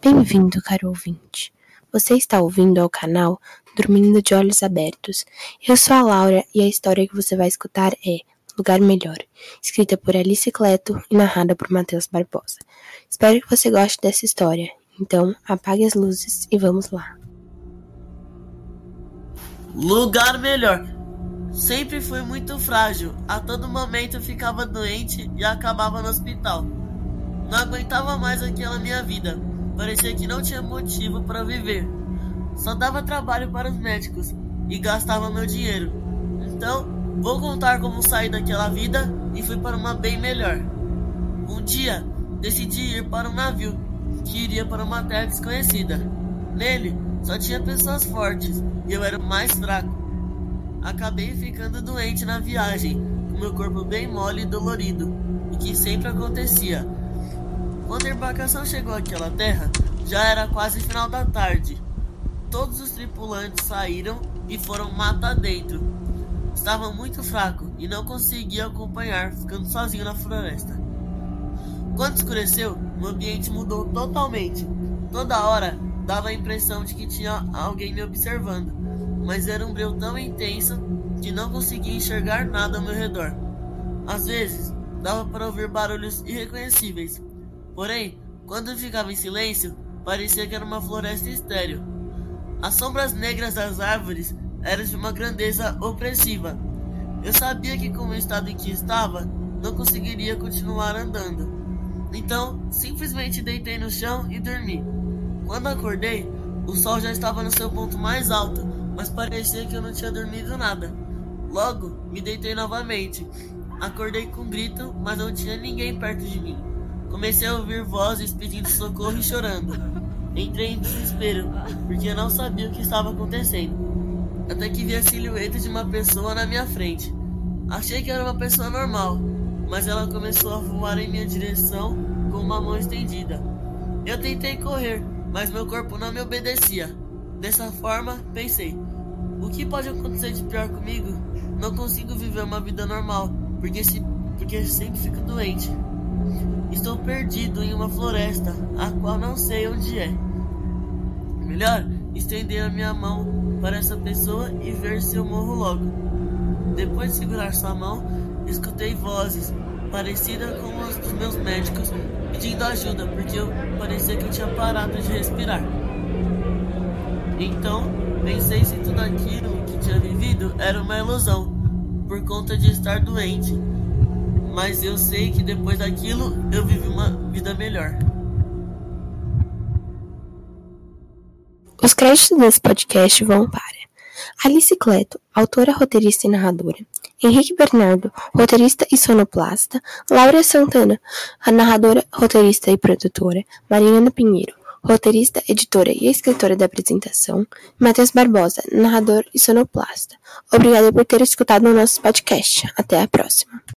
Bem-vindo, caro ouvinte. Você está ouvindo ao canal Dormindo de Olhos Abertos. Eu sou a Laura e a história que você vai escutar é Lugar Melhor, escrita por Alice Cleto e narrada por Matheus Barbosa. Espero que você goste dessa história. Então, apague as luzes e vamos lá. Lugar melhor. Sempre fui muito frágil. A todo momento ficava doente e acabava no hospital. Não aguentava mais aquela minha vida. Parecia que não tinha motivo para viver. Só dava trabalho para os médicos e gastava meu dinheiro. Então, vou contar como saí daquela vida e fui para uma bem melhor. Um dia, decidi ir para um navio que iria para uma terra desconhecida. Nele, só tinha pessoas fortes e eu era o mais fraco. Acabei ficando doente na viagem, com meu corpo bem mole e dolorido, o que sempre acontecia. Quando a embarcação chegou àquela terra, já era quase final da tarde. Todos os tripulantes saíram e foram mata dentro. Estava muito fraco e não conseguia acompanhar, ficando sozinho na floresta. Quando escureceu, o ambiente mudou totalmente. Toda hora dava a impressão de que tinha alguém me observando, mas era um breu tão intenso que não conseguia enxergar nada ao meu redor. Às vezes, dava para ouvir barulhos irreconhecíveis. Porém, quando ficava em silêncio, parecia que era uma floresta estéril. As sombras negras das árvores eram de uma grandeza opressiva. Eu sabia que com o estado em que estava, não conseguiria continuar andando. Então, simplesmente deitei no chão e dormi. Quando acordei, o sol já estava no seu ponto mais alto, mas parecia que eu não tinha dormido nada. Logo, me deitei novamente. Acordei com um grito, mas não tinha ninguém perto de mim. Comecei a ouvir vozes pedindo socorro e chorando. Entrei em desespero, porque eu não sabia o que estava acontecendo. Até que vi a silhueta de uma pessoa na minha frente. Achei que era uma pessoa normal, mas ela começou a voar em minha direção com uma mão estendida. Eu tentei correr, mas meu corpo não me obedecia. Dessa forma, pensei: o que pode acontecer de pior comigo? Não consigo viver uma vida normal, porque sempre fico doente. Estou perdido em uma floresta, a qual não sei onde é. Melhor estender a minha mão para essa pessoa e ver se eu morro logo. Depois de segurar sua mão, escutei vozes parecidas com as dos meus médicos pedindo ajuda, porque parecia que eu tinha parado de respirar. Então, pensei se tudo aquilo que tinha vivido era uma ilusão, por conta de estar doente. Mas eu sei que depois daquilo, eu vivi uma vida melhor. Os créditos desse podcast vão para Alice Cleto, autora, roteirista e narradora; Henrique Bernardo, roteirista e sonoplasta; Laura Santana, a narradora, roteirista e produtora; Mariana Pinheiro, roteirista, editora e escritora da apresentação; Matheus Barbosa, narrador e sonoplasta. Obrigada por ter escutado o nosso podcast. Até a próxima.